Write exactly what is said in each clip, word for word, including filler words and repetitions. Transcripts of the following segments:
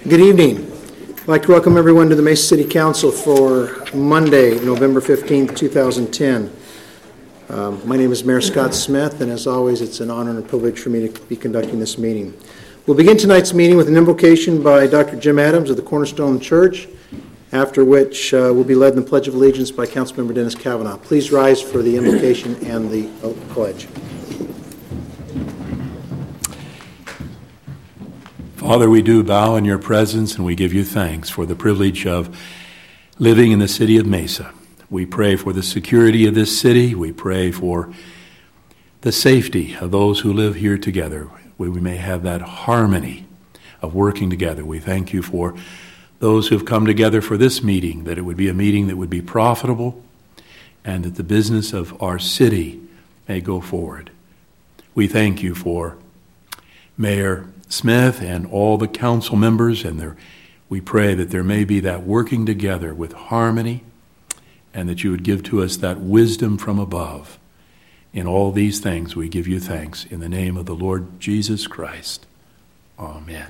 Good evening. I'd like to welcome everyone to the Mesa City Council for Monday, November fifteenth, two thousand ten. Um, my name is Mayor Scott Smith, and as always, it's an honor and a privilege for me to be conducting this meeting. We'll begin tonight's meeting with an invocation by Doctor Jim Adams of the Cornerstone Church, after which uh, we'll be led in the Pledge of Allegiance by Councilmember Dennis Kavanaugh. Please rise for the invocation and the uh, pledge. Father, we do bow in your presence and we give you thanks for the privilege of living in the city of Mesa. We pray for the security of this city. We pray for the safety of those who live here together. We, we may have that harmony of working together. We thank you for those who have come together for this meeting, that it would be a meeting that would be profitable and that the business of our city may go forward. We thank you for Mayor Smith and all the council members, and there, we pray that there may be that working together with harmony, and that you would give to us that wisdom from above. In all these things we give you thanks in the name of the Lord Jesus Christ. Amen.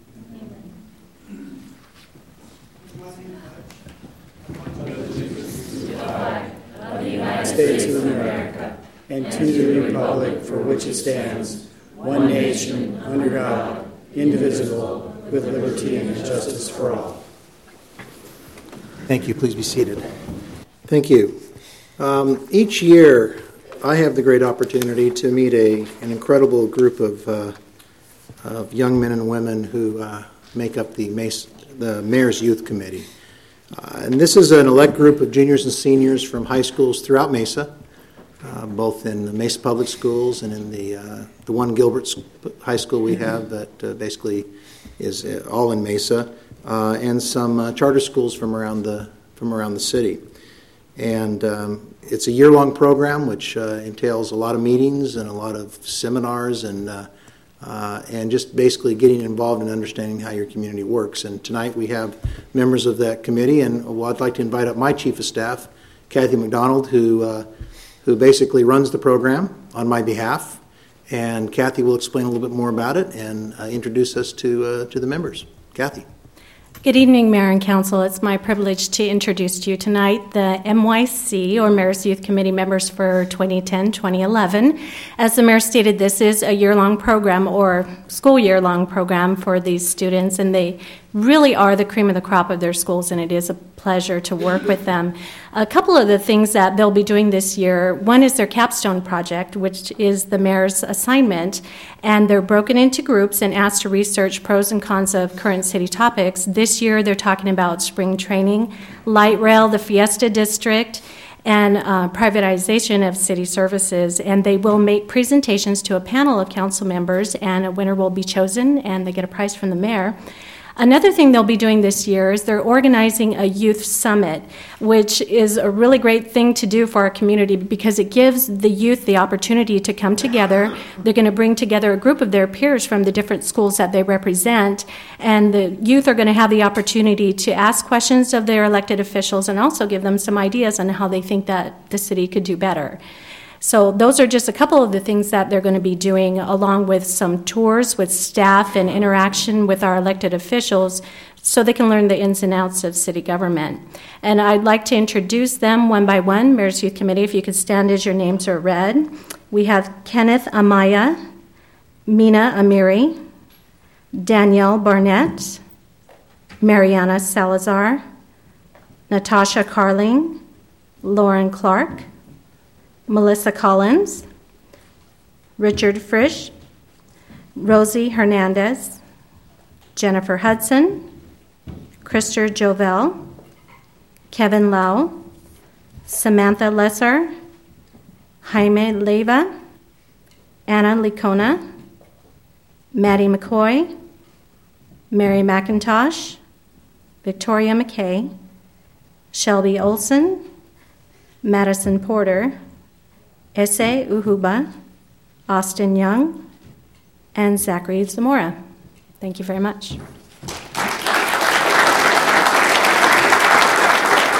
Of the United States of America, and to the republic for which it stands, one nation, under God, indivisible, with liberty and justice for all. Thank you. Please be seated. Thank you. Um, each year, I have the great opportunity to meet a an incredible group of, uh, of young men and women who uh, make up the, Mesa, the Mayor's Youth Committee. Uh, and this is an elect group of juniors and seniors from high schools throughout Mesa, Uh, both in the Mesa Public Schools and in the uh, the one Gilbert High School we have that uh, basically is uh, all in Mesa, uh, and some uh, charter schools from around the from around the city. And um, it's a year-long program which uh, entails a lot of meetings and a lot of seminars and uh, uh, and just basically getting involved in understanding how your community works. And tonight we have members of that committee, and well, I'd like to invite up my chief of staff, Kathy McDonald, who uh, who basically runs the program on my behalf. And Kathy will explain a little bit more about it and uh, introduce us to uh, to the members. Kathy. Good evening, Mayor and Council. It's my privilege to introduce to you tonight the M Y C, or Mayor's Youth Committee members for twenty ten to twenty eleven. As the Mayor stated, this is a year-long program, or school year-long program for these students, and they really are the cream of the crop of their schools, and it is a pleasure to work with them. A couple of the things that they'll be doing this year, one is their capstone project, which is the mayor's assignment, and they're broken into groups and asked to research pros and cons of current city topics. This year they're talking about spring training, light rail, the Fiesta District, and uh, privatization of city services, and they will make presentations to a panel of council members, and a winner will be chosen, and they get a prize from the mayor. Another thing they'll be doing this year is they're organizing a youth summit, which is a really great thing to do for our community because it gives the youth the opportunity to come together. They're going to bring together a group of their peers from the different schools that they represent, and the youth are going to have the opportunity to ask questions of their elected officials and also give them some ideas on how they think that the city could do better. So those are just a couple of the things that they're going to be doing, along with some tours with staff and interaction with our elected officials so they can learn the ins and outs of city government. And I'd like to introduce them one by one. Mayor's Youth Committee, if you could stand as your names are read. We have Kenneth Amaya, Mina Amiri, Danielle Barnett, Mariana Salazar, Natasha Carling, Lauren Clark, Melissa Collins, Richard Frisch, Rosie Hernandez, Jennifer Hudson, Krister Jovel, Kevin Lau, Samantha Lesser, Jaime Leyva, Anna Licona, Maddie McCoy, Mary McIntosh, Victoria McKay, Shelby Olson, Madison Porter, Ese Uhuba, Austin Young, and Zachary Zamora. Thank you very much.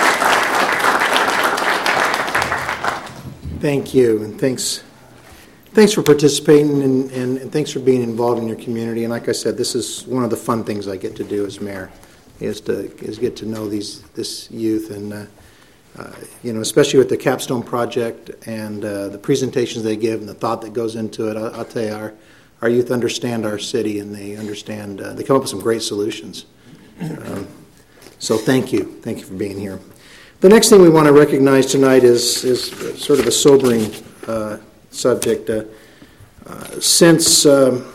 Thank you, and thanks thanks for participating, and, and, and thanks for being involved in your community. And like I said, this is one of the fun things I get to do as mayor, is to is get to know these this youth, and uh, uh, you know, especially with the Capstone Project and uh, the presentations they give and the thought that goes into it. I'll, I'll tell you, our our youth understand our city, and they understand. Uh, they come up with some great solutions. Um, so thank you, thank you for being here. The next thing we want to recognize tonight is is sort of a sobering uh, subject. Uh, uh, since um,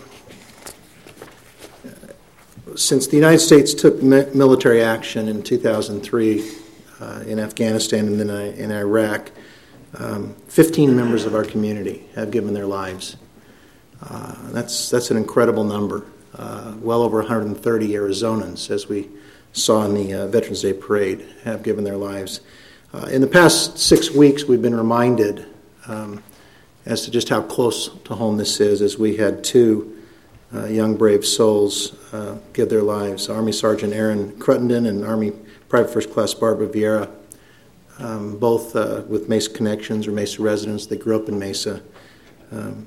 since the United States took mi- military action in two thousand three uh, in Afghanistan and then uh, in Iraq, um, fifteen members of our community have given their lives. Uh, that's that's an incredible number. Uh, well over one hundred thirty Arizonans, as we saw in the uh, Veterans Day Parade, have given their lives. Uh, in the past six weeks, we've been reminded um, as to just how close to home this is, as we had two uh, young brave souls uh, give their lives, Army Sergeant Aaron Cruttenden and Army Private First Class Barbara Vieira, um, both uh, with Mesa connections or Mesa residents. They grew up in Mesa. Um,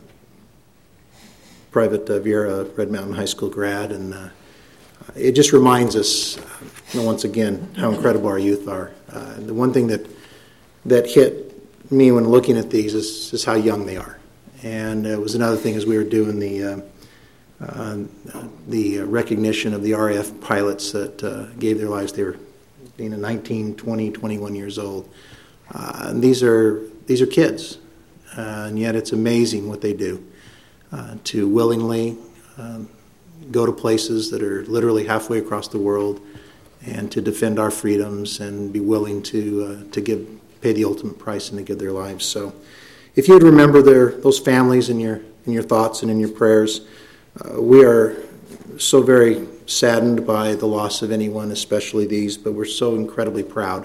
Private uh, Vieira, Red Mountain High School grad, and uh, it just reminds us, uh, once again, how incredible our youth are. Uh, the one thing that that hit me when looking at these is, is how young they are, and it was another thing as we were doing the uh, uh, the recognition of the R A F pilots that uh, gave their lives. They were being nineteen, twenty, twenty-one years old. Uh, and these are these are kids, uh, and yet it's amazing what they do. Uh, to willingly um, go to places that are literally halfway across the world, and to defend our freedoms, and be willing to uh, to give pay the ultimate price and to give their lives. So, if you would remember their those families in your in your thoughts and in your prayers, uh, we are so very saddened by the loss of anyone, especially these. But we're so incredibly proud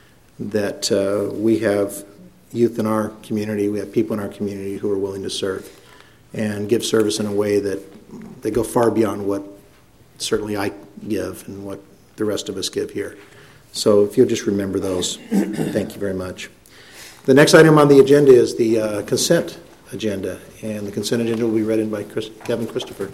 that uh, we have youth in our community, we have people in our community who are willing to serve and give service in a way that they go far beyond what certainly I give and what the rest of us give here. So if you'll just remember those, thank you very much. The next item on the agenda is the uh, consent agenda, and the consent agenda will be read in by Chris, Kevin Christopher.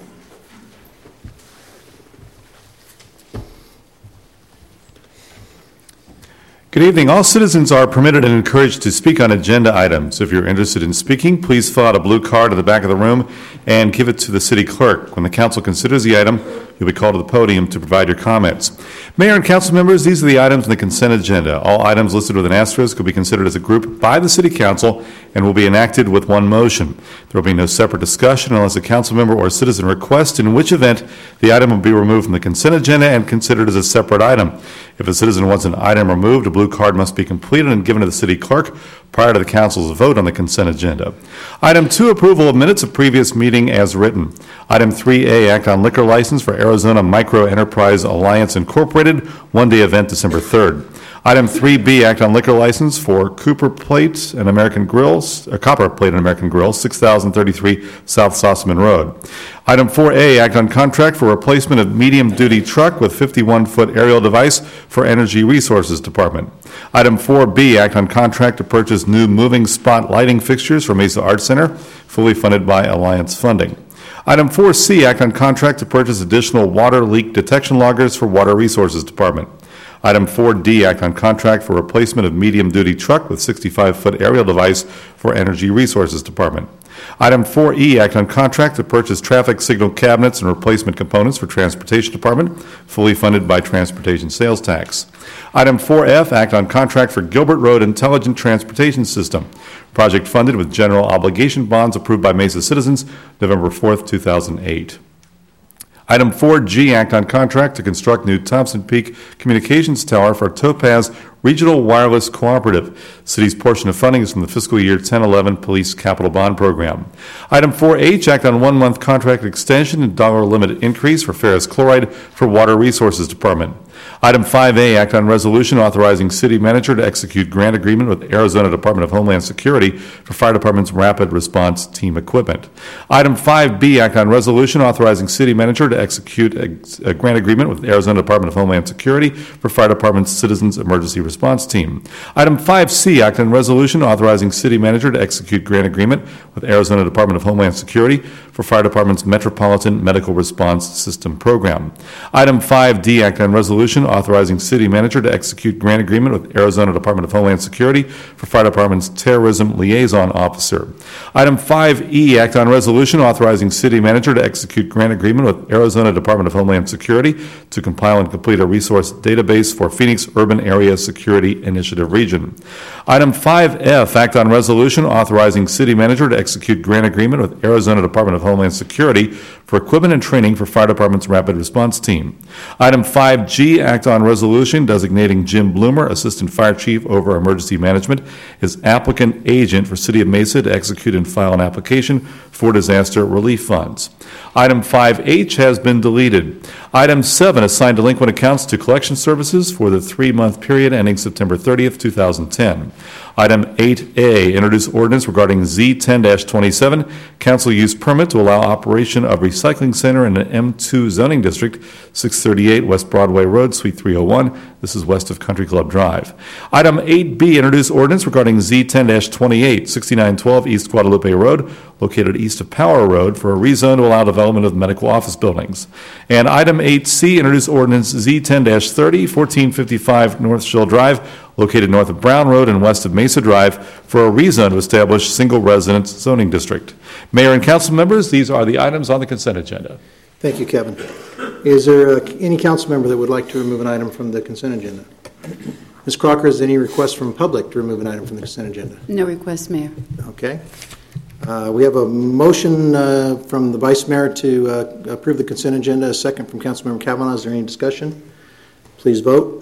Good evening. All citizens are permitted and encouraged to speak on agenda items. If you're interested in speaking, please fill out a blue card at the back of the room and give it to the city clerk. When the council considers the item, you'll be called to the podium to provide your comments. Mayor and council members, these are the items in the consent agenda. All items listed with an asterisk will be considered as a group by the city council and will be enacted with one motion. There will be no separate discussion unless a council member or citizen requests, in which event the item will be removed from the consent agenda and considered as a separate item. If a citizen wants an item removed, a blue card must be completed and given to the city clerk prior to the council's vote on the consent agenda. Item two, approval of minutes of previous meeting as written. Item three A, act on liquor license for Arizona Micro Enterprise Alliance Incorporated, one-day event December third. Item three B, act on liquor license for Cooper Plate and American Grills, uh, Copper Plate and American Grills, six thousand thirty-three South Sossaman Road. Item four A, act on contract for replacement of medium-duty truck with fifty-one foot aerial device for Energy Resources Department. Item four B, act on contract to purchase new moving spot lighting fixtures for Mesa Arts Center, fully funded by Alliance funding. Item four C, act on contract to purchase additional water leak detection loggers for Water Resources Department. Item four D, act on contract for replacement of medium-duty truck with sixty-five foot aerial device for Energy Resources Department. Item four E, act on contract to purchase traffic signal cabinets and replacement components for Transportation Department, fully funded by Transportation Sales Tax. Item four F, act on contract for Gilbert Road Intelligent Transportation System, project funded with general obligation bonds approved by Mesa citizens November fourth, two thousand eight. Item four G, act on contract to construct new Thompson Peak Communications Tower for Topaz Regional Wireless Cooperative. City's portion of funding is from the fiscal year ten eleven Police Capital Bond Program. Item four H, act on one-month contract extension and dollar limit increase for ferrous chloride for Water Resources Department. Item five A, act on resolution authorizing city manager to execute grant agreement with Arizona Department of Homeland Security for fire department's rapid response team equipment. Item five B, act on resolution authorizing city manager to execute a, a grant agreement with Arizona Department of Homeland Security for fire department's citizens emergency response team. Item five C, act on resolution authorizing city manager to execute grant agreement with Arizona Department of Homeland Security for fire department's Metropolitan Medical Response System program. Item five D, act on resolution authorizing city manager to execute grant agreement with Arizona Department of Homeland Security for fire department's terrorism liaison officer. Item five E, act on resolution authorizing city manager to execute grant agreement with Arizona Department of Homeland Security to compile and complete a resource database for Phoenix Urban Area Security Initiative Region. Item five F, act on resolution authorizing city manager to execute grant agreement with Arizona Department of Homeland Security for equipment and training for fire department's rapid response team. Item five G, act on resolution designating Jim Bloomer, Assistant Fire Chief over Emergency Management, as applicant agent for City of Mesa to execute and file an application for disaster relief funds. Item five H has been deleted. Item seven, assign delinquent accounts to collection services for the three-month period ending September thirtieth, two thousand ten. Item eight A, introduce ordinance regarding Z ten twenty-seven, council use permit to allow operation of recycling center in an M two zoning district, six thirty-eight West Broadway Road, Suite three oh one. This is west of Country Club Drive. Item eight B, introduce ordinance regarding Z ten twenty-eight, sixty-nine twelve East Guadalupe Road, located east of Power Road, for a rezone to allow development of medical office buildings. And item eight C, introduce ordinance Z ten thirty, fourteen fifty-five North Shell Drive, located north of Brown Road and west of Mesa Drive, for a rezone to establish single residence zoning district. Mayor and council members, these are the items on the consent agenda. Thank you, Kevin. Is there uh, any council member that would like to remove an item from the consent agenda? Miz Crocker, is there any request from public to remove an item from the consent agenda? No request, Mayor. Okay. Uh, we have a motion uh, from the Vice Mayor to uh, approve the consent agenda, a second from Councilmember Kavanaugh. Is there any discussion? Please vote.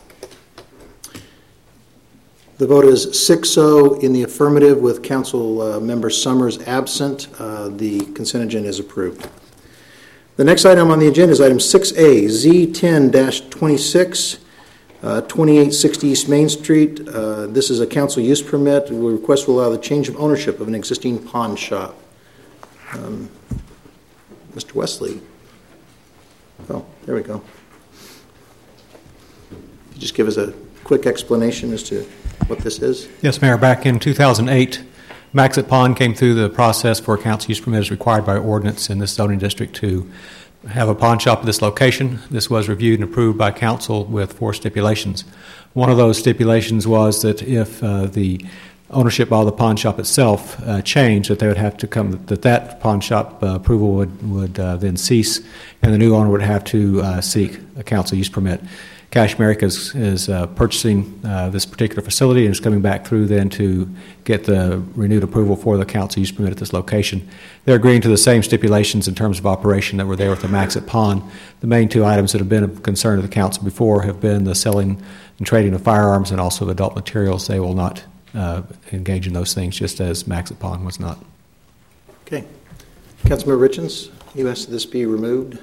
The vote is six oh in the affirmative with Council uh, Member Summers absent. Uh, the consent agenda is approved. The next item on the agenda is item six A, Z ten twenty-six, uh, twenty-eight sixty East Main Street. Uh, this is a council use permit. We request will allow the change of ownership of an existing pawn shop. Um, Mister Wesley. Oh, there we go. Could you just give us a quick explanation as to what this is? Yes, Mayor. Back in two thousand eight, Maxit Pawn came through the process for a council use permit as required by ordinance in this zoning district to have a pawn shop at this location. This was reviewed and approved by council with four stipulations. One of those stipulations was that if uh, the ownership of the pawn shop itself uh, changed, that they would have to come, that that pawn shop uh, approval would, would uh, then cease, and the new owner would have to uh, seek a council use permit. Cash America is, is uh, purchasing uh, this particular facility and is coming back through then to get the renewed approval for the council use permit at this location. They're agreeing to the same stipulations in terms of operation that were there with the Maxit Pawn. The main two items that have been of concern to the council before have been the selling and trading of firearms and also of adult materials. They will not uh, engage in those things, just as Maxit Pawn was not. Okay. Councilmember Richens, you asked that this be removed.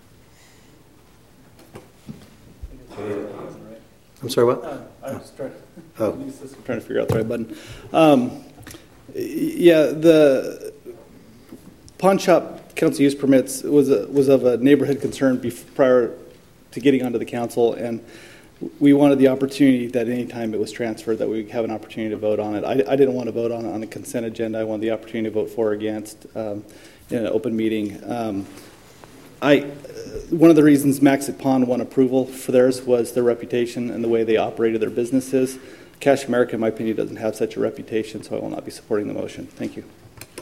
I'm sorry, what? Uh, I was trying to, oh. I'm trying to figure out the right button. Um, yeah, the pawn shop council use permits was a, was of a neighborhood concern before, prior to getting onto the council, and we wanted the opportunity that any time it was transferred that we have an opportunity to vote on it. I, I didn't want to vote on it on the consent agenda. I wanted the opportunity to vote for or against um, in an open meeting. Um, I. One of the reasons Maxit Pawn won approval for theirs was their reputation and the way they operated their businesses. Cash America, in my opinion, doesn't have such a reputation, so I will not be supporting the motion. Thank you.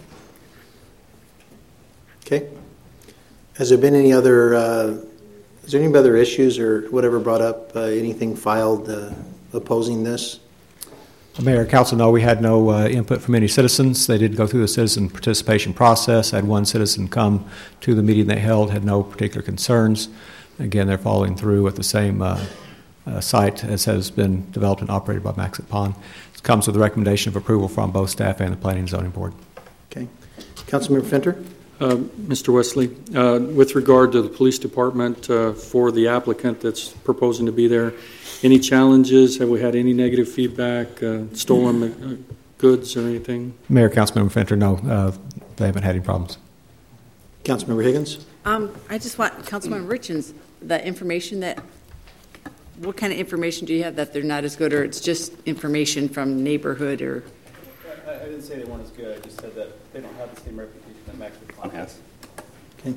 Okay. Has there been any other, uh, is there any other issues or whatever brought up, uh, anything filed uh, opposing this? Mayor and council know we had no uh, input from any citizens. They did go through the citizen participation process. Had one citizen come to the meeting they held, had no particular concerns. Again, they're following through with the same uh, uh, site as has been developed and operated by Maxit Pawn. It comes with a recommendation of approval from both staff and the Planning and Zoning Board. Okay. Councilmember Fenter? Uh, Mister Wesley, uh, with regard to the police department uh, for the applicant that's proposing to be there, any challenges? Have we had any negative feedback, uh, stolen uh, goods or anything? Mayor, Councilmember Fenter, no, uh, they haven't had any problems. Councilmember Higgins? Um, I just want, Councilmember Richens, the information that, what kind of information do you have that they're not as good, or it's just information from neighborhood, or? I, I didn't say they weren't as good. I just said that they don't have the same reputation that Maxwell Pond has. Okay.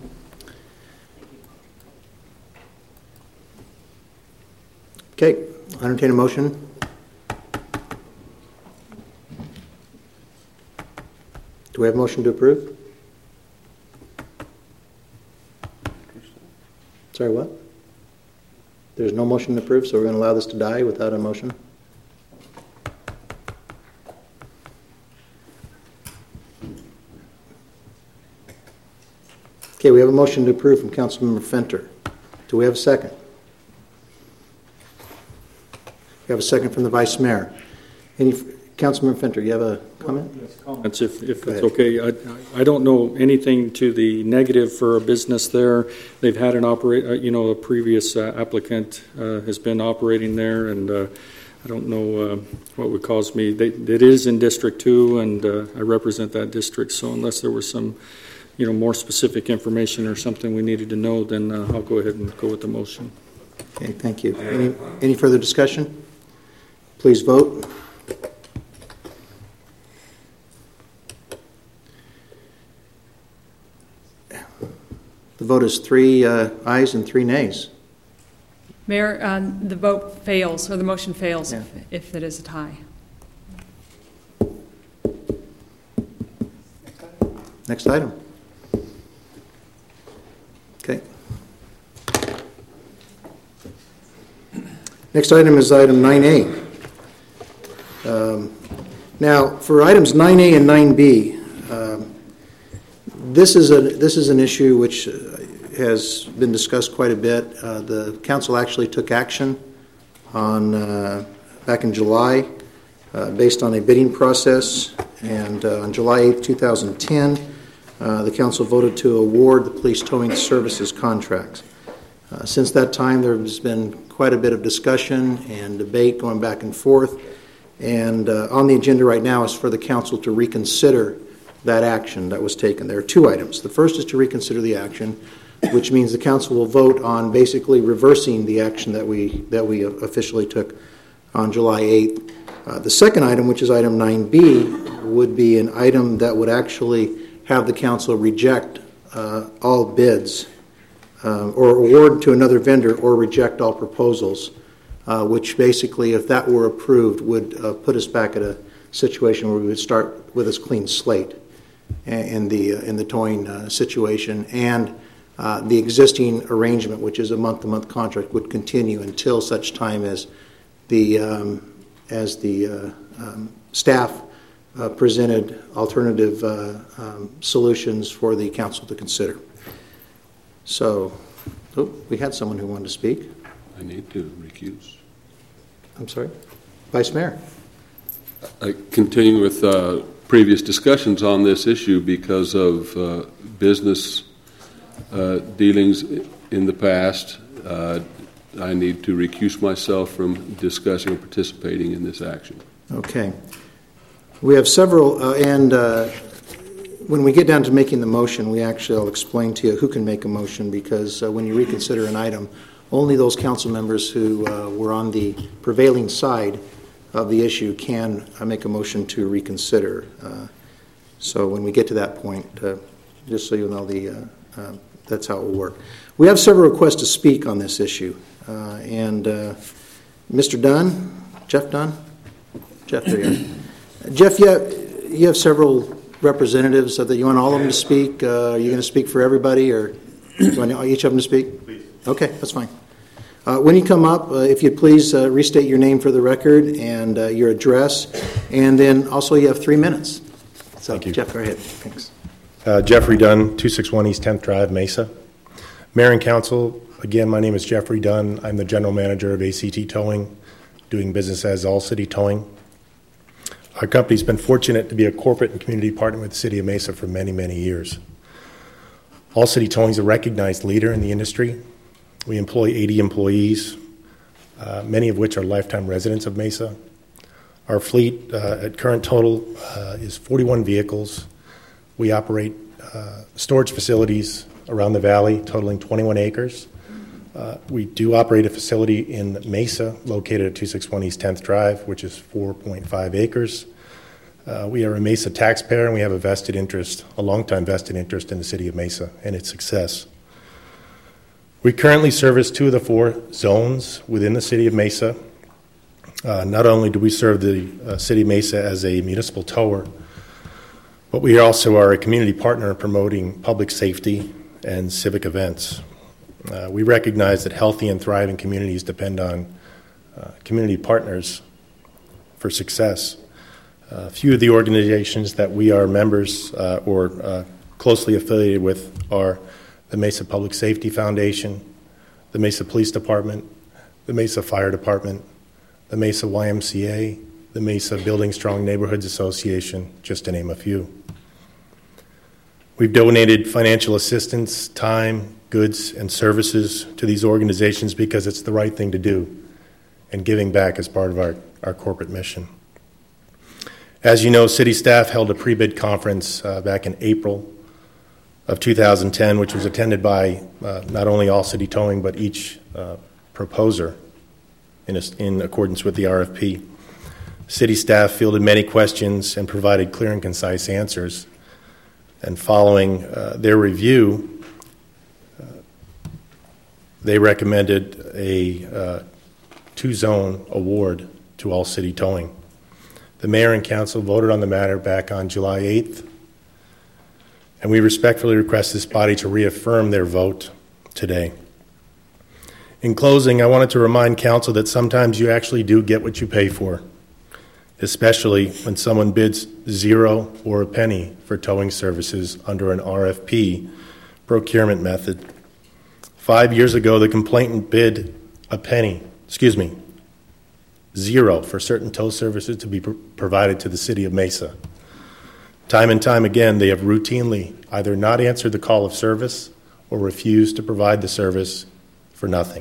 Okay, I entertain a motion. Do we have a motion to approve? Sorry, what? There's no motion to approve, so we're going to allow this to die without a motion? Okay, we have a motion to approve from Councilmember Fenter. Do we have a second? We have a second from the Vice Mayor. Any, Councilmember Fenter, you have a comment? Yes, comments, if, if it's okay. I, I don't know anything to the negative for a business there. They've had an operate, uh, you know, a previous uh, applicant uh, has been operating there, and uh, I don't know uh, what would cause me. They, it is in District Two, and uh, I represent that district. So unless there was some, you know, more specific information or something we needed to know, then uh, I'll go ahead and go with the motion. Okay, thank you. Any, any further discussion? Please vote. The vote is three uh, ayes and three nays. Mayor, um, the vote fails, or the motion fails Yeah. if, if it is a tie. Next item. Okay. Next item is item nine A. Um, now, for items nine A and nine B, um, this is a this is an issue which has been discussed quite a bit. Uh, the council actually took action on uh, back in July, uh, based on a bidding process, and uh, on July eighth, two thousand ten, uh, the council voted to award the police towing services contracts. Uh, since that time, there has been quite a bit of discussion and debate going back and forth, and uh, on the agenda right now is for the council to reconsider that action that was taken. There are two items. The first is to reconsider the action, which means the council will vote on basically reversing the action that we that we officially took on July eighth. Uh, the second item, which is item nine B, would be an item that would actually have the council reject uh, all bids uh, or award to another vendor or reject all proposals, uh, which basically, if that were approved, would uh, put us back at a situation where we would start with a clean slate in the, uh, in the towing uh, situation, and Uh, the existing arrangement, which is a month-to-month contract, would continue until such time as the um, as the uh, um, staff uh, presented alternative uh, um, solutions for the council to consider. So, oh, we had someone who wanted to speak. I need to recuse. I'm sorry, Vice Mayor. I continue with uh, previous discussions on this issue because of uh, business Uh, dealings in the past. Uh, I need to recuse myself from discussing or participating in this action. Okay. We have several, uh, and uh, when we get down to making the motion, we actually will explain to you who can make a motion, because uh, when you reconsider an item, only those council members who uh, were on the prevailing side of the issue can uh, make a motion to reconsider. Uh, so when we get to that point, uh, just so you know, the uh, Uh, that's how it will work. We have several requests to speak on this issue. Uh, and uh, Mister Dunn, Jeff Dunn? Jeff, there you are. Jeff, you have, you have several representatives. So that you want all of them to speak? Uh, are you going to speak for everybody, or do you want each of them to speak? Please. Okay, that's fine. Uh, when you come up, uh, if you'd please uh, restate your name for the record and uh, your address. And then also you have three minutes. So, Thank you. Jeff, go ahead. Thanks. Uh, Jeffrey Dunn, two sixty-one East tenth Drive, Mesa. Mayor and Council, again, my name is Jeffrey Dunn. I'm the General Manager of A C T Towing, doing business as All City Towing. Our company's been fortunate to be a corporate and community partner with the City of Mesa for many, many years. All City Towing is a recognized leader in the industry. We employ eighty employees, uh, many of which are lifetime residents of Mesa. Our fleet uh, at current total uh, is forty-one vehicles. We operate uh, storage facilities around the valley totaling twenty-one acres. Uh, we do operate a facility in Mesa located at two sixty-one East tenth Drive, which is four point five acres. Uh, we are a Mesa taxpayer, and we have a vested interest, a long-time vested interest in the city of Mesa and its success. We currently service two of the four zones within the city of Mesa. Uh, not only do we serve the uh, city of Mesa as a municipal tower, but we also are a community partner promoting public safety and civic events. Uh, we recognize that healthy and thriving communities depend on uh, community partners for success. A uh, few of the organizations that we are members uh, or uh, closely affiliated with are the Mesa Public Safety Foundation, the Mesa Police Department, the Mesa Fire Department, the Mesa Y M C A, the Mesa Building Strong Neighborhoods Association, just to name a few. We've donated financial assistance, time, goods, and services to these organizations because it's the right thing to do, and giving back is part of our, our corporate mission. As you know, city staff held a pre-bid conference uh, back in April of two thousand ten, which was attended by uh, not only All City Towing, but each uh, proposer in, a, in accordance with the R F P. City staff fielded many questions and provided clear and concise answers. And following uh, their review, uh, they recommended a uh, two-zone award to All City Towing. The mayor and council voted on the matter back on July eighth, and we respectfully request this body to reaffirm their vote today. In closing, I wanted to remind council that sometimes you actually do get what you pay for, especially when someone bids zero or a penny for towing services under an R F P procurement method. Five years ago, the complainant bid a penny, excuse me, zero for certain tow services to be pr- provided to the city of Mesa. Time and time again, they have routinely either not answered the call of service or refused to provide the service for nothing.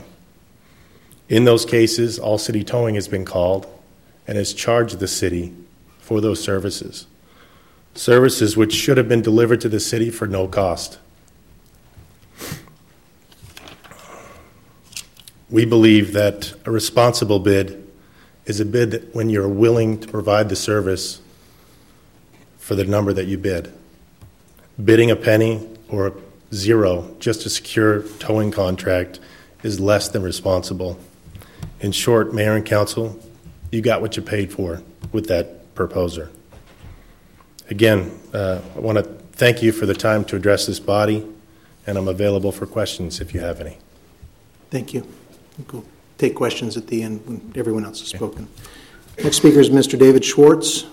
In those cases, All City Towing has been called and has charged the city for those services, services which should have been delivered to the city for no cost. We believe that a responsible bid is a bid that when you're willing to provide the service for the number that you bid. Bidding a penny or zero just to secure a towing contract is less than responsible. In short, Mayor and Council, you got what you paid for with that proposer. Again, uh, I want to thank you for the time to address this body, and I'm available for questions if you have any. Thank you. We'll take questions at the end when everyone else has spoken. Next speaker is Mister David Schwartz.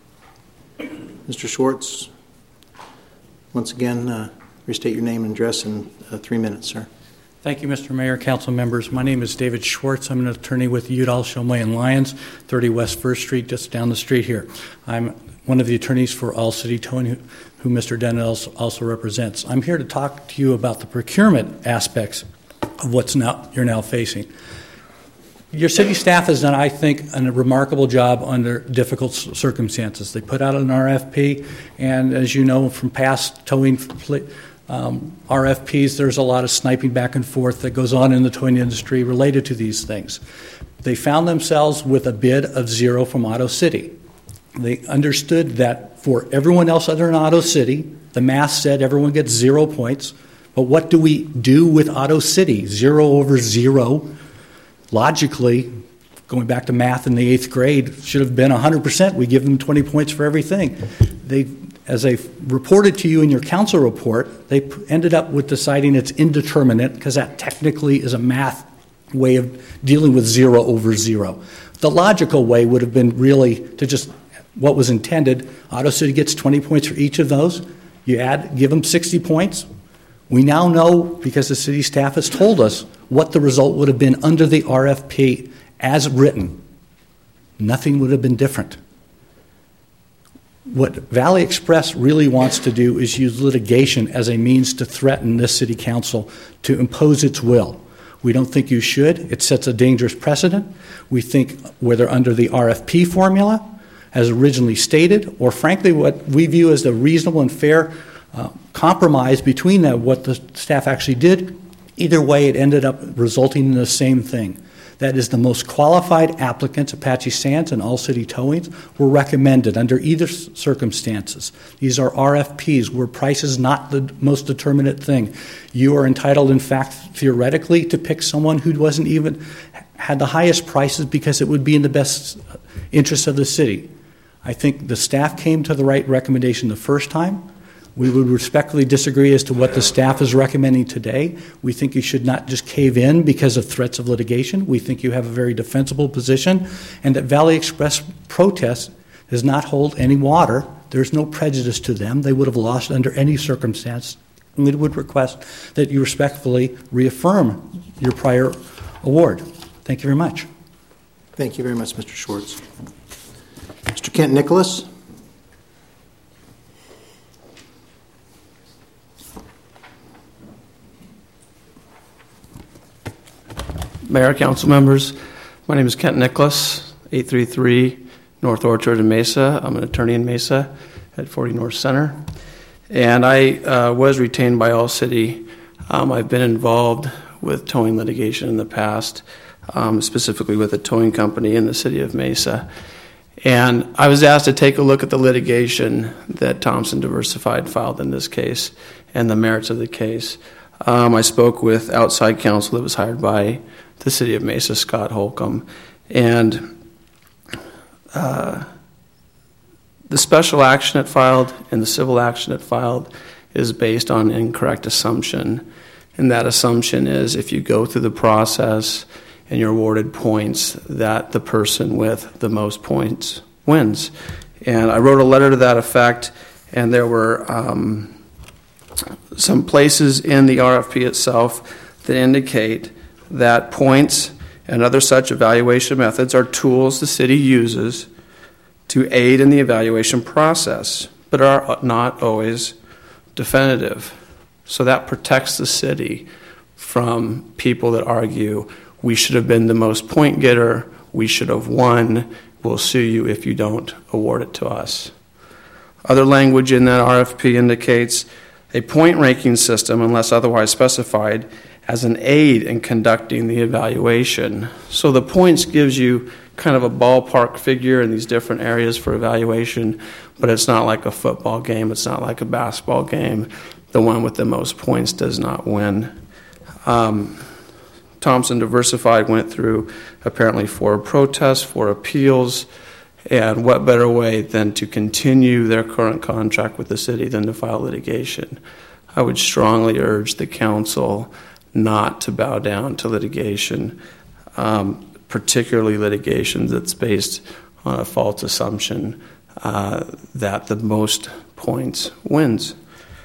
Mister Schwartz, once again, uh, restate your name and address in uh, three minutes, sir. Thank you, Mister Mayor, council members. My name is David Schwartz. I'm an attorney with Udall, Shumway, and Lyons, thirty West First Street, just down the street here. I'm one of the attorneys for All City Towing, who, who Mister Dennett also represents. I'm here to talk to you about the procurement aspects of what's now you're now facing. Your city staff has done, I think, a remarkable job under difficult circumstances. They put out an R F P, and as you know from past towing um, R F Ps, there's a lot of sniping back and forth that goes on in the towing industry related to these things. They found themselves with a bid of zero from Auto City. They understood that for everyone else other than Auto City, the math said everyone gets zero points. But what do we do with Auto City? Zero over zero. Logically, going back to math in the eighth grade, should have been one hundred percent. We give them twenty points for everything. They, as I reported to you in your council report, they ended up with deciding it's indeterminate because that technically is a math way of dealing with zero over zero. The logical way would have been really to just, what was intended, Auto City gets twenty points for each of those. You add, give them sixty points. We now know, because the city staff has told us, what the result would have been under the R F P as written. Nothing would have been different. What Valley Express really wants to do is use litigation as a means to threaten this city council to impose its will. We don't think you should. It sets a dangerous precedent. We think whether under the R F P formula, as originally stated, or frankly what we view as the reasonable and fair uh, compromise between that, what the staff actually did, either way it ended up resulting in the same thing. That is, the most qualified applicants, Apache Sands and All City Towings, were recommended under either circumstances. These are R F Ps where price is not the most determinate thing. You are entitled, in fact, theoretically, to pick someone who wasn't even had the highest prices because it would be in the best interest of the city. I think the staff came to the right recommendation the first time. We would respectfully disagree as to what the staff is recommending today. We think you should not just cave in because of threats of litigation. We think you have a very defensible position, and that Valley Express protest does not hold any water. There's no prejudice to them. They would have lost under any circumstance. And we would request that you respectfully reaffirm your prior award. Thank you very much. Thank you very much, Mister Schwartz. Mister Kent Nicholas. Mayor, council members, my name is Kent Nicholas, eight three three North Orchard in Mesa. I'm an attorney in Mesa at forty North Center. And I uh, was retained by All City. Um, I've been involved with towing litigation in the past, um, specifically with a towing company in the city of Mesa. And I was asked to take a look at the litigation that Thompson Diversified filed in this case and the merits of the case. Um, I spoke with outside counsel that was hired by the city of Mesa, Scott Holcomb, and uh, the special action it filed and the civil action it filed is based on an incorrect assumption, and that assumption is if you go through the process and you're awarded points, that the person with the most points wins. And I wrote a letter to that effect, and there were um, some places in the R F P itself that indicate that points and other such evaluation methods are tools the city uses to aid in the evaluation process, but are not always definitive. So that protects the city from people that argue, we should have been the most point getter, we should have won, we'll sue you if you don't award it to us. Other language in that R F P indicates a point ranking system, unless otherwise specified, as an aid in conducting the evaluation. So the points gives you kind of a ballpark figure in these different areas for evaluation, but it's not like a football game, it's not like a basketball game. The one with the most points does not win. Um, Thompson Diversified went through apparently four protests, four appeals, and what better way than to continue their current contract with the city than to file litigation. I would strongly urge the council not to bow down to litigation, um, particularly litigation that's based on a false assumption uh, that the most points wins.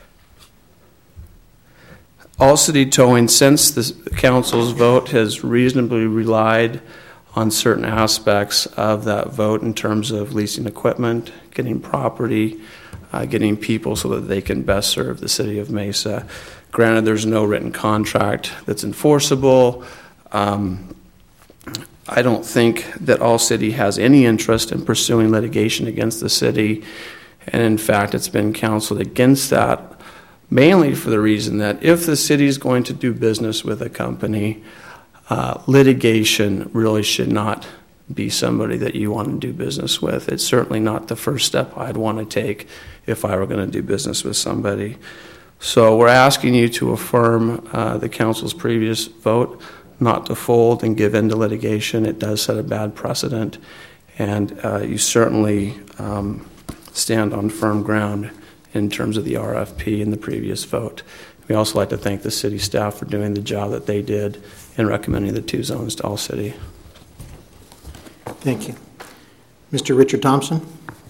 All City Towing, since the council's vote, has reasonably relied on certain aspects of that vote in terms of leasing equipment, getting property, uh, getting people so that they can best serve the city of Mesa. Granted, there's no written contract that's enforceable. Um, I don't think that All City has any interest in pursuing litigation against the city, and in fact, it's been counseled against that, mainly for the reason that if the city is going to do business with a company, uh, litigation really should not be somebody that you want to do business with. It's certainly not the first step I'd want to take if I were going to do business with somebody. So we're asking you to affirm uh, the council's previous vote not to fold and give in to litigation. It does set a bad precedent, and uh, you certainly um, stand on firm ground in terms of the R F P in the previous vote. We also like to thank the city staff for doing the job that they did in recommending the two zones to All City. Thank you. Mister Richard Thompson.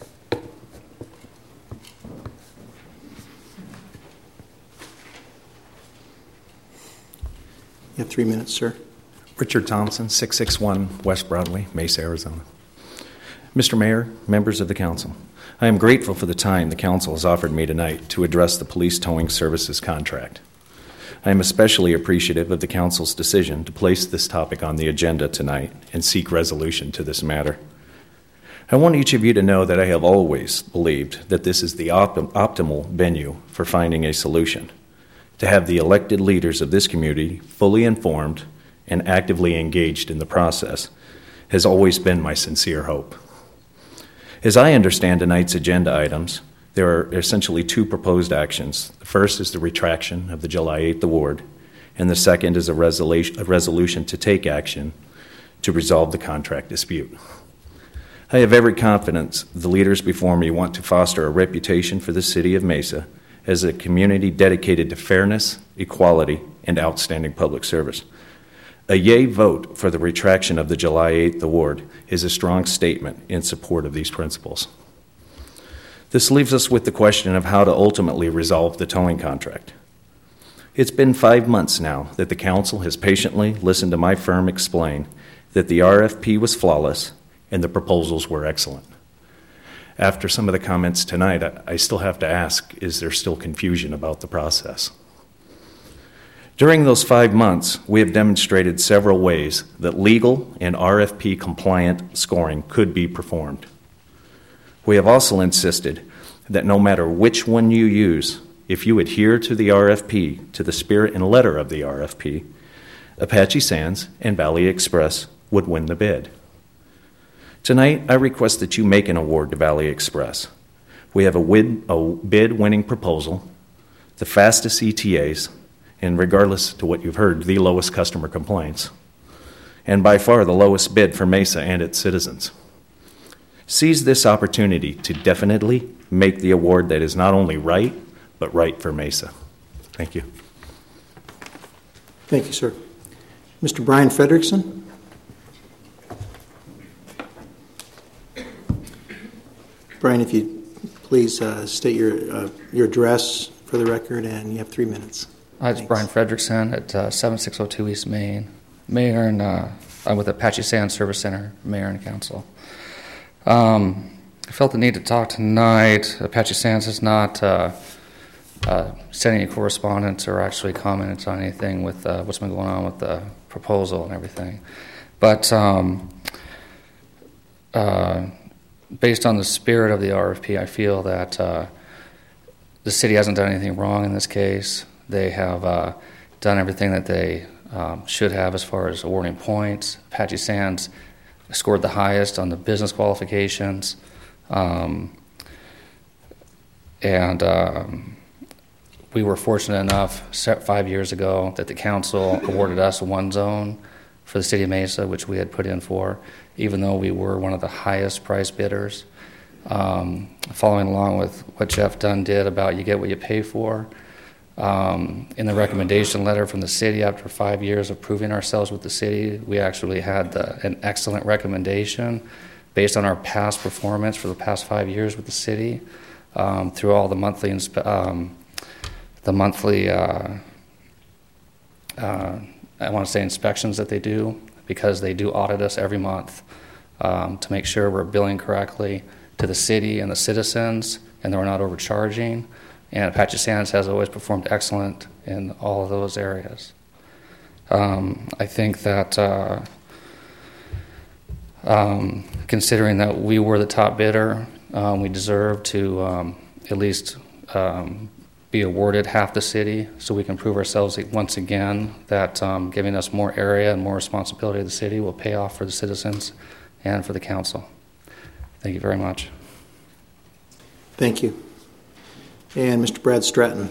You have three minutes, sir. Richard Thompson, six six one West Broadway, Mesa, Arizona. Mister Mayor, members of the council, I am grateful for the time the council has offered me tonight to address the police towing services contract. I am especially appreciative of the council's decision to place this topic on the agenda tonight and seek resolution to this matter. I want each of you to know that I have always believed that this is the optim- optimal venue for finding a solution, to have the elected leaders of this community fully informed and actively engaged in the process has always been my sincere hope. As I understand tonight's agenda items, there are essentially two proposed actions. The first is the retraction of the July eighth award, and the second is a resolution, a resolution to take action to resolve the contract dispute. I have every confidence the leaders before me want to foster a reputation for the city of Mesa as a community dedicated to fairness, equality, and outstanding public service. A yea vote for the retraction of the July eighth award is a strong statement in support of these principles. This leaves us with the question of how to ultimately resolve the towing contract. It's been five months now that the council has patiently listened to my firm explain that the R F P was flawless and the proposals were excellent. After some of the comments tonight, I still have to ask, is there still confusion about the process? During those five months, we have demonstrated several ways that legal and R F P compliant scoring could be performed. We have also insisted that no matter which one you use, if you adhere to the R F P, to the spirit and letter of the R F P, Apache Sands and Valley Express would win the bid. Tonight, I request that you make an award to Valley Express. We have a, wid, a bid-winning proposal, the fastest E T As, and regardless to what you've heard, the lowest customer complaints, and by far the lowest bid for Mesa and its citizens. Seize this opportunity to definitely make the award that is not only right, but right for Mesa. Thank you. Thank you, sir. Mister Brian Frederickson. Brian, if you please uh, state your uh, your address for the record, and you have three minutes. Hi, it's Brian Frederickson at uh, seventy-six oh two East Main. Mayor and uh, I'm with Apache Sands Service Center, Mayor and Council. Um, I felt the need to talk tonight. Apache Sands has not uh, uh, sent any correspondence or actually commented on anything with uh, what's been going on with the proposal and everything. But um, uh, based on the spirit of the R F P, I feel that uh, the city hasn't done anything wrong in this case. They have uh, done everything that they um, should have as far as awarding points. Apache Sands scored the highest on the business qualifications. Um, and um, we were fortunate enough five years ago that the council awarded us one zone for the city of Mesa, which we had put in for, even though we were one of the highest price bidders. Um, following along with what Jeff Dunn did about you get what you pay for, Um, in the recommendation letter from the city after five years of proving ourselves with the city, we actually had the, an excellent recommendation based on our past performance for the past five years with the city um, through all the monthly inspe- um, the monthly uh, uh, I want to say inspections that they do, because they do audit us every month um, to make sure we're billing correctly to the city and the citizens and that we're not overcharging. And Apache Sands has always performed excellent in all of those areas. Um, I think that uh, um, considering that we were the top bidder, um, we deserve to um, at least um, be awarded half the city so we can prove ourselves once again that um, giving us more area and more responsibility of the city will pay off for the citizens and for the council. Thank you very much. Thank you. And Mister Brad Stratton.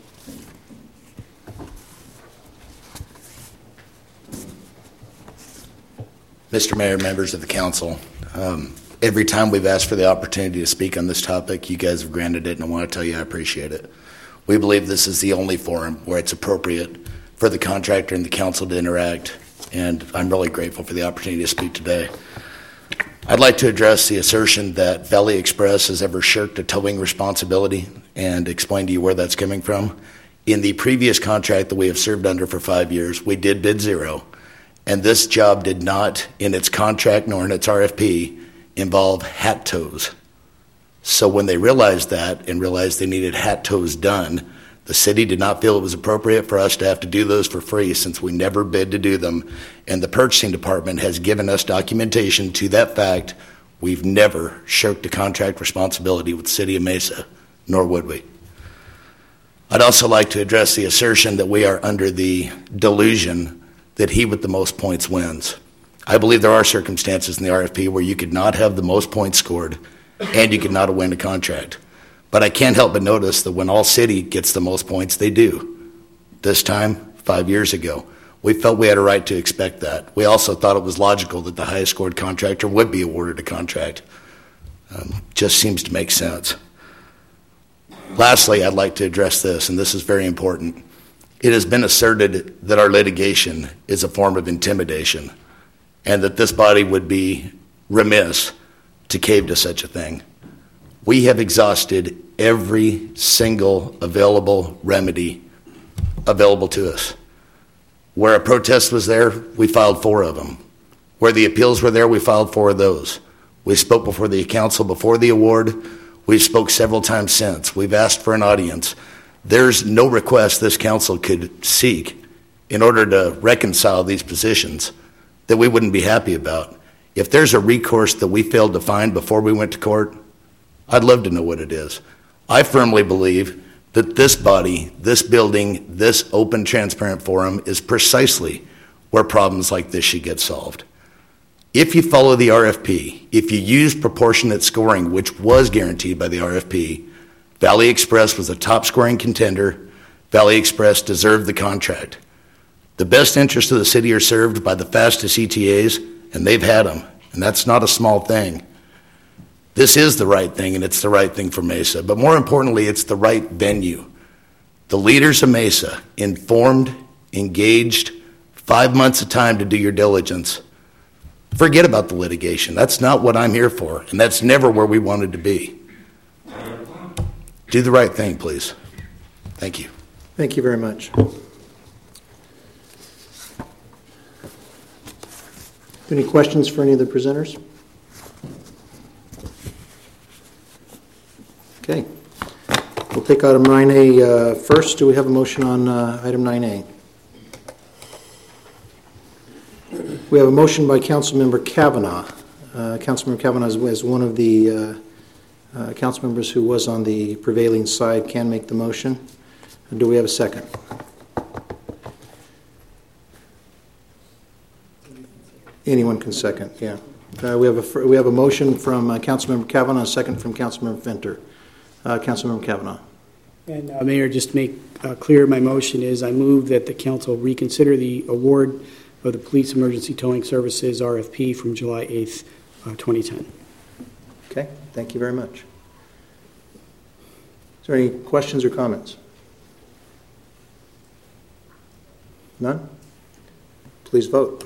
Mister Mayor, members of the council, um, every time we've asked for the opportunity to speak on this topic, you guys have granted it, and I want to tell you I appreciate it. We believe this is the only forum where it's appropriate for the contractor and the council to interact, and I'm really grateful for the opportunity to speak today. I'd like to address the assertion that Valley Express has ever shirked a towing responsibility and explain to you where that's coming from. In the previous contract that we have served under for five years, we did bid zero, and this job did not, in its contract nor in its R F P, involve hat tows. So when they realized that and realized they needed hat tows done, the city did not feel it was appropriate for us to have to do those for free since we never bid to do them. And the purchasing department has given us documentation to that fact. We've never shirked a contract responsibility with the city of Mesa, nor would we. I'd also like to address the assertion that we are under the delusion that he with the most points wins. I believe there are circumstances in the R F P where you could not have the most points scored and you could not win a contract. But I can't help but notice that when All City gets the most points, they do. This time, five years ago, we felt we had a right to expect that. We also thought it was logical that the highest scored contractor would be awarded a contract. Um, just seems to make sense. Lastly, I'd like to address this, and this is very important. It has been asserted that our litigation is a form of intimidation and that this body would be remiss to cave to such a thing. We have exhausted every single available remedy available to us. Where a protest was there, we filed four of them. Where the appeals were there, we filed four of those. We spoke before the council before the award. We've spoke several times since. We've asked for an audience. There's no request this council could seek in order to reconcile these positions that we wouldn't be happy about. If there's a recourse that we failed to find before we went to court, I'd love to know what it is. I firmly believe that this body, this building, this open, transparent forum is precisely where problems like this should get solved. If you follow the R F P, if you use proportionate scoring, which was guaranteed by the R F P, Valley Express was a top scoring contender. Valley Express deserved the contract. The best interests of the city are served by the fastest E T As, and they've had them, and that's not a small thing. This is the right thing, and it's the right thing for Mesa, but more importantly, it's the right venue. The leaders of Mesa, informed, engaged, five months of time to do your diligence. Forget about the litigation. That's not what I'm here for, and that's never where we wanted to be. Do the right thing, please. Thank you. Thank you very much. Any questions for any of the presenters? Okay. We'll take item nine A uh, first. Do we have a motion on uh, item nine A? We have a motion by Councilmember Kavanaugh. Uh, Councilmember Kavanaugh is, is one of the uh, uh, council members who was on the prevailing side, can make the motion. And do we have a second? Anyone can second, yeah. Uh, we have a we have a motion from uh, Councilmember Kavanaugh, a second from Councilmember Venter. Uh, Councilmember Kavanaugh. And uh, Mayor, just to make uh, clear, my motion is I move that the council reconsider the award of the Police Emergency Towing Services R F P from July eighth, uh, twenty ten. Okay, thank you very much. Is there any questions or comments? None? Please vote.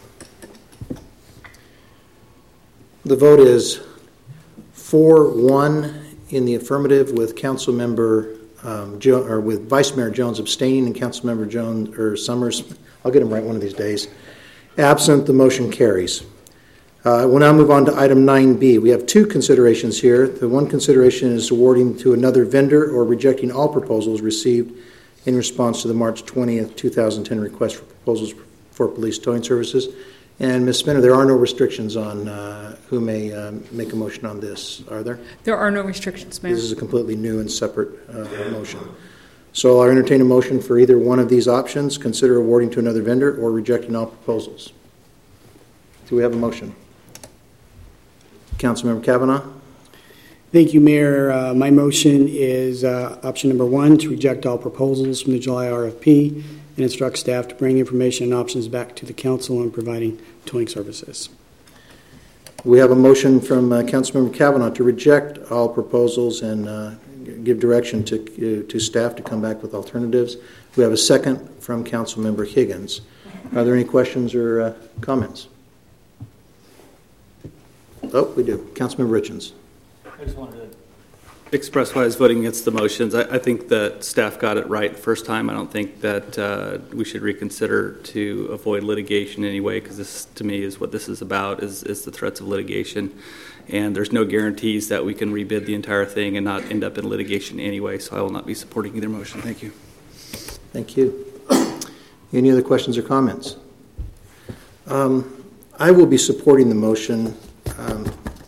The vote is four one in the affirmative, with Council Member um, jo- or with Vice Mayor Jones abstaining and Council Member Jones or Summers. I'll get them right one of these days. Absent, the motion carries. Uh, we'll now move on to item nine B. We have two considerations here. The one consideration is awarding to another vendor or rejecting all proposals received in response to the March twentieth, twenty ten request for proposals for police towing services. And Miz Spinner, there are no restrictions on uh, who may um, make a motion on this, are there? There are no restrictions, Mayor. This is a completely new and separate uh, motion. So I'll entertain a motion for either one of these options. Consider awarding to another vendor or rejecting all proposals. Do we have a motion? Councilmember Kavanaugh. Thank you, Mayor. Uh, my motion is uh, option number one, to reject all proposals from the July R F P and instruct staff to bring information and options back to the council on providing towing services. We have a motion from uh, Councilmember Kavanaugh to reject all proposals and uh, give direction to uh, to staff to come back with alternatives. We have a second from Councilmember Higgins. Are there any questions or uh, comments? Oh, we do. Councilmember Richens. I just wanted to express why I was voting against the motions. I, I think that staff got it right the first time. I don't think that uh, we should reconsider to avoid litigation anyway, because this, to me, is what this is about, is, is the threats of litigation. And there's no guarantees that we can rebid the entire thing and not end up in litigation anyway, so I will not be supporting either motion. Thank you. Thank you. Any other questions or comments? Um, I will be supporting the motion. Um,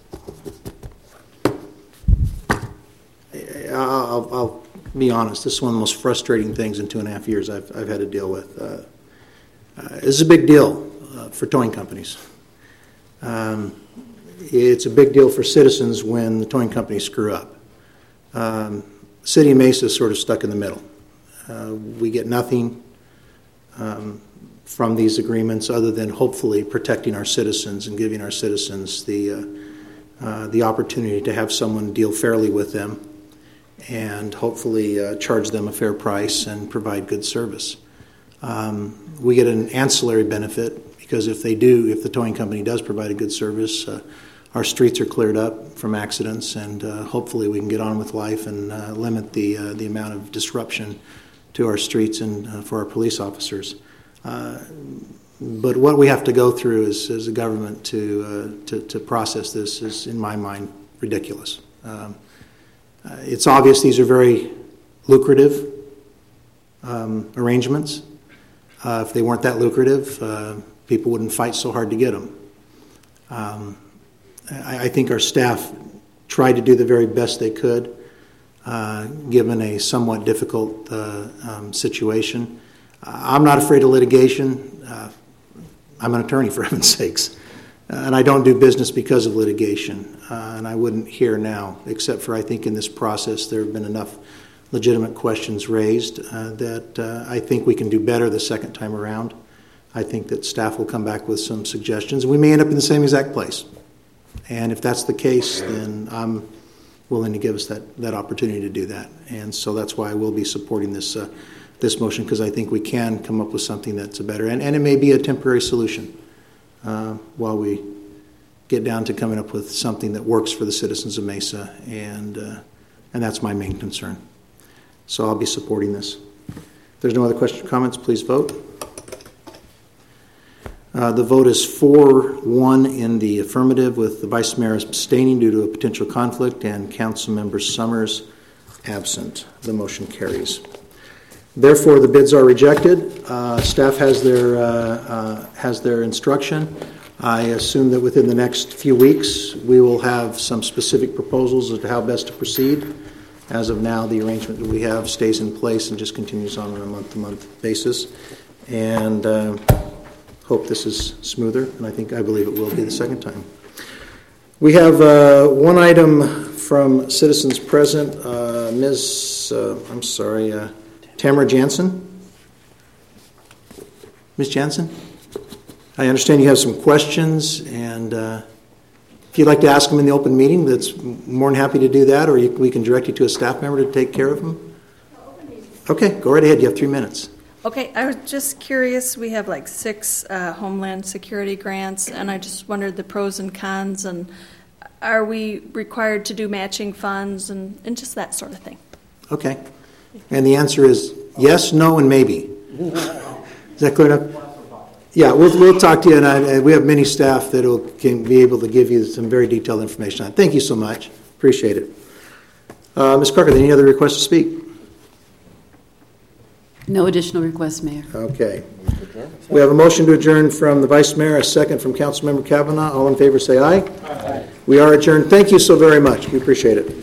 I'll, I'll be honest, this is one of the most frustrating things in two and a half years I've, I've had to deal with. Uh, uh, this is a big deal uh, for towing companies. Um, it's a big deal for citizens when the towing companies screw up. Um, City of Mesa is sort of stuck in the middle. Uh, we get nothing um, from these agreements other than hopefully protecting our citizens and giving our citizens the, uh, uh, the opportunity to have someone deal fairly with them and hopefully uh, charge them a fair price and provide good service. Um, we get an ancillary benefit because if they do, if the towing company does provide a good service, uh, our streets are cleared up from accidents, and uh, hopefully we can get on with life and uh, limit the uh, the amount of disruption to our streets and uh, for our police officers. Uh, but what we have to go through as, as a government to, uh, to to process this is, in my mind, ridiculous. Um, Uh, it's obvious these are very lucrative um, arrangements. Uh, if they weren't that lucrative, uh, people wouldn't fight so hard to get them. Um, I, I think our staff tried to do the very best they could, uh, given a somewhat difficult uh, um, situation. Uh, I'm not afraid of litigation. Uh, I'm an attorney, for heaven's sakes. Uh, and I don't do business because of litigation, uh, and I wouldn't here now, except for I think in this process there have been enough legitimate questions raised uh, that uh, I think we can do better the second time around. I think that staff will come back with some suggestions. We may end up in the same exact place. And if that's the case, then I'm willing to give us that, that opportunity to do that. And so that's why I will be supporting this uh, this motion, because I think we can come up with something that's a better, and, and it may be a temporary solution. Uh, while we get down to coming up with something that works for the citizens of Mesa, and uh, and that's my main concern. So I'll be supporting this. If there's no other questions or comments, please vote. Uh, the vote is four one in the affirmative, with the Vice Mayor abstaining due to a potential conflict and Councilmember Summers absent. The motion carries. Therefore, the bids are rejected. Uh, staff has their uh, uh, has their instruction. I assume that within the next few weeks we will have some specific proposals as to how best to proceed. As of now, the arrangement that we have stays in place and just continues on on a month-to-month basis. And uh, hope this is smoother, and I think I believe it will be the second time. We have uh, one item from citizens present. Uh, Miz Uh, I'm sorry. Uh, Tamara Jansen? Miz Jansen? I understand you have some questions, and uh, if you'd like to ask them in the open meeting, that's more than happy to do that, or you, we can direct you to a staff member to take care of them. Okay, go right ahead. You have three minutes. Okay, I was just curious. We have like six uh, Homeland Security grants, and I just wondered the pros and cons, and are we required to do matching funds and, and just that sort of thing? Okay. And the answer is yes, no, and maybe. Is that clear enough? Yeah, we'll, we'll talk to you, and, I, and we have many staff that will, can be able to give you some very detailed information on it. Thank you so much. Appreciate it. Uh, Miz Crocker, any other requests to speak? No additional requests, Mayor. Okay. We have a motion to adjourn from the Vice Mayor, a second from Councilmember Kavanaugh. All in favor say aye. Aye. We are adjourned. Thank you so very much. We appreciate it.